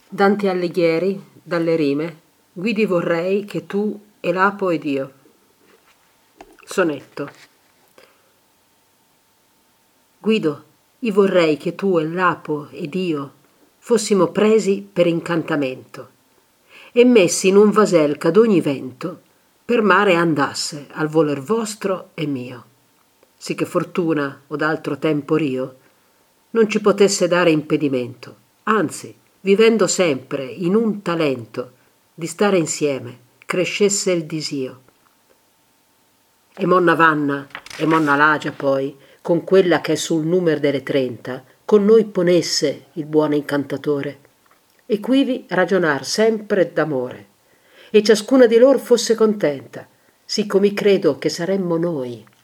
Dante Alighieri, dalle rime, guidi vorrei che tu e Lapo ed io. Sonetto. Guido, io vorrei che tu e Lapo ed io fossimo presi per incantamento e messi in un vasel che ad ogni vento per mare andasse al voler vostro e mio, sì che fortuna o d'altro tempo rio non ci potesse dare impedimento, anzi, vivendo sempre in un talento di stare insieme, crescesse il disio. E monna Vanna e monna Lagia poi, con quella che è sul numero delle 30, con noi ponesse il buon incantatore, e quivi ragionar sempre d'amore, e ciascuna di lor fosse contenta, siccome credo che saremmo noi